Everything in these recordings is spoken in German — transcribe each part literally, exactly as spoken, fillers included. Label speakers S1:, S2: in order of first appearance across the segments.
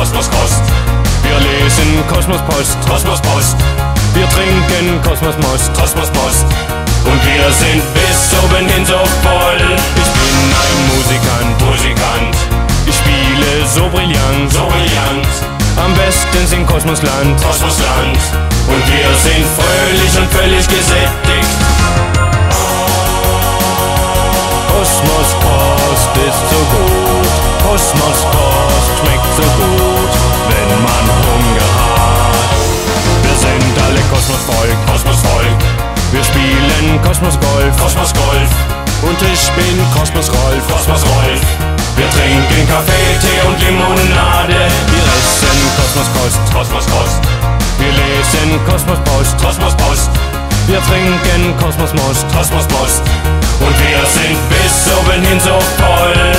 S1: Kosmoskost.
S2: Wir lesen Kosmospost,
S1: Kosmospost.
S2: wir trinken Kosmosmost,
S1: Kosmospost. Und wir sind bis oben hin so voll.
S2: Ich bin ein Musikant,
S1: Musikant,
S2: ich spiele so brillant,
S1: so brillant,
S2: am besten sind Kosmosland.
S1: Kosmosland. Und wir sind fröhlich und völlig gesättigt.
S2: Kosmospost ist so gut, Kosmospost schmeckt so gut, wenn man Hunger hat. Wir sind alle Kosmosvolk,
S1: Kosmosvolk,
S2: wir spielen Kosmosgolf,
S1: Kosmosgolf,
S2: und ich bin Kosmosrolf.
S1: Kosmosrolf. Wir trinken Kaffee, Tee und Limonade.
S2: Wir essen Kosmoskost,
S1: Kosmoskost,
S2: wir lesen Kosmospost,
S1: Kosmospost,
S2: wir trinken Kosmosmost.
S1: Kosmospost. Und wir sind bis oben hin so voll.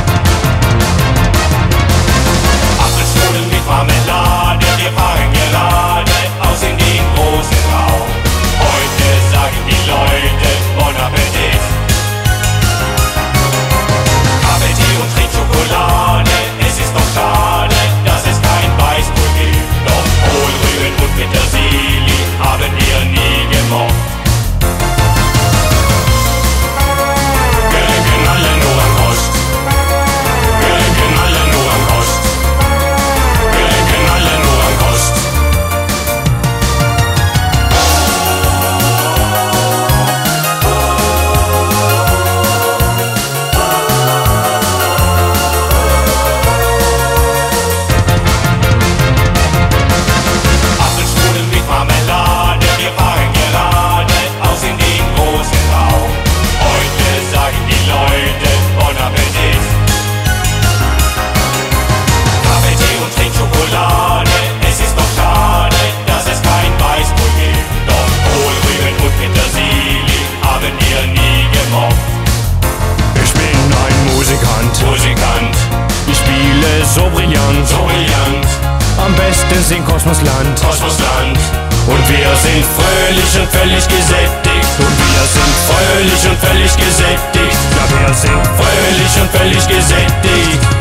S1: Apfelstrudel mit Marmelade, wir fahren gerade aus in den großen Raum. Heute sagen die Leute Bon Appetit. Kaffee, Tee und Trinkschokolade, es ist doch schade, dass es kein Weißbrot gibt. Doch Kohlrüben und Petersilie haben wir nie gemocht. Wir denken alle nur an Kost. Wir denken alle nur an Kost. Wir denken alle nur an Kost. Apfelstrudel mit Marmelade, wir fahren gerade aus in den großen Raum. Heute sagen die Leute Bon Appetit. Kaffee, Tee und Trinkschokolade, es ist doch schade, dass es kein Weißbrot gibt. Doch Kohlrüben und Petersilie haben wir nie gemocht.
S2: Ich bin ein Musikant,
S1: Musikant,
S2: ich spiele so brillant,
S1: so brillant,
S2: am besten sind Kosmosland.
S1: Kosmosland. Und wir sind fröhlich und völlig gesättigt.
S2: Und wir sind
S1: Fröhlich und völlig gesättigt.
S2: ja, wir sind
S1: Fröhlich und völlig gesättigt.